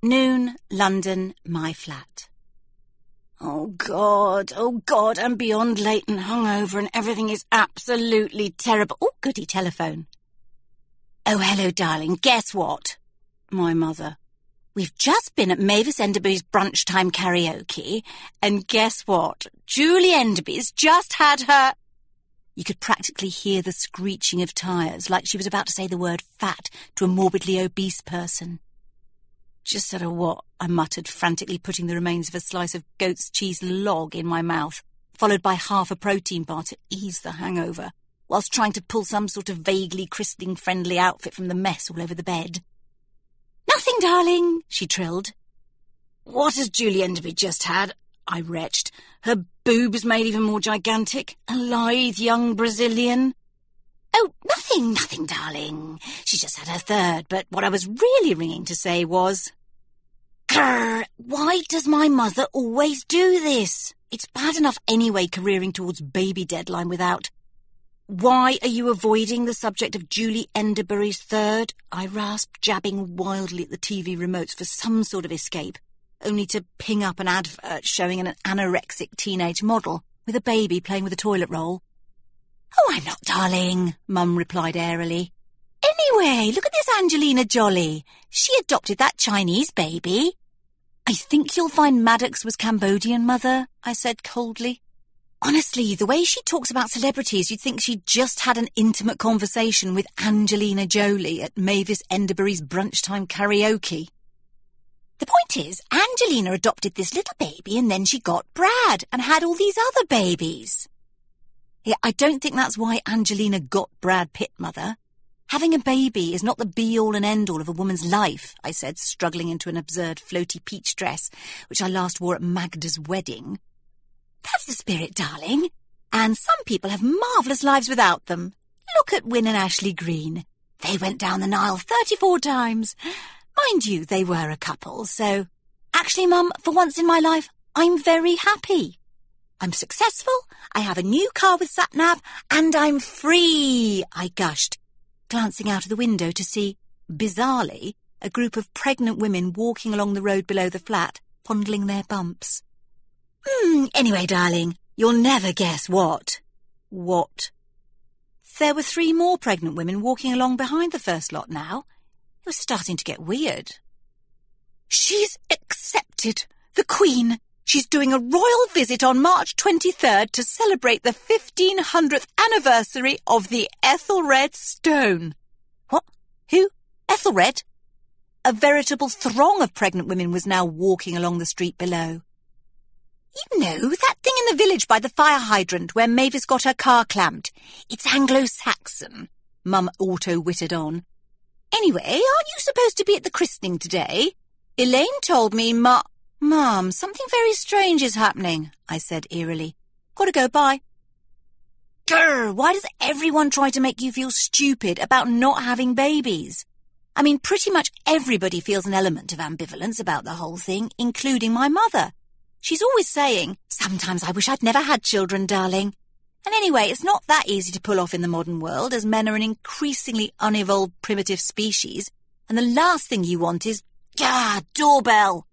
Noon, London, my flat. Oh God, I'm beyond late and hungover and everything is absolutely terrible. Oh, goody telephone. Oh, hello, darling. Guess what? My mother. We've just been at Mavis Enderby's brunch time karaoke, and guess what? Julie Enderby's just had her... You could practically hear the screeching of tyres, like she was about to say the word fat to a morbidly obese person. Just said a what? I muttered, frantically putting the remains of a slice of goat's cheese log in my mouth, followed by half a protein bar to ease the hangover, whilst trying to pull some sort of vaguely christening-friendly outfit from the mess all over the bed. Nothing, darling, she trilled. What has Julie Enderby just had? I retched. Her boobs made even more gigantic. A lithe young Brazilian. Oh, nothing, darling. She's just had her third, but what I was really ringing to say was... Grrr, why does my mother always do this? It's bad enough anyway careering towards baby deadline without... Why are you avoiding the subject of Julie Enderbury's third? I rasped, jabbing wildly at the TV remotes for some sort of escape, only to ping up an advert showing an anorexic teenage model with a baby playing with a toilet roll. Oh, I'm not, darling, Mum replied airily. Anyway, look at this Angelina Jolie. She adopted that Chinese baby. I think you'll find Maddox was Cambodian, Mother, I said coldly. Honestly, the way she talks about celebrities, you'd think she'd just had an intimate conversation with Angelina Jolie at Mavis Enderbury's brunchtime karaoke. The point is, Angelina adopted this little baby and then she got Brad and had all these other babies. Yeah, I don't think that's why Angelina got Brad Pitt, Mother. Having a baby is not the be-all and end-all of a woman's life, I said, struggling into an absurd floaty peach dress, which I last wore at Magda's wedding. That's the spirit, darling. And some people have marvellous lives without them. Look at Wyn and Ashley Green. They went down the Nile 34 times. Mind you, they were a couple, so... Actually, Mum, for once in my life, I'm very happy. I'm successful, I have a new car with sat-nav, and I'm free, I gushed, glancing out of the window to see, bizarrely, a group of pregnant women walking along the road below the flat, fondling their bumps. Anyway, darling, you'll never guess what. What? There were 3 more pregnant women walking along behind the first lot now. It was starting to get weird. She's accepted. The Queen. She's doing a royal visit on March 23rd to celebrate the 1500th anniversary of the Ethelred Stone. What? Who? Ethelred? A veritable throng of pregnant women was now walking along the street below. You know, that thing in the village by the fire hydrant where Mavis got her car clamped. It's Anglo-Saxon, Mum auto-witted on. Anyway, aren't you supposed to be at the christening today? Elaine told me Mum, something very strange is happening, I said eerily. Gotta go, bye. Grr, why does everyone try to make you feel stupid about not having babies? I mean, pretty much everybody feels an element of ambivalence about the whole thing, including my mother. She's always saying, sometimes I wish I'd never had children, darling. And anyway, it's not that easy to pull off in the modern world, as men are an increasingly unevolved primitive species, and the last thing you want is, doorbell.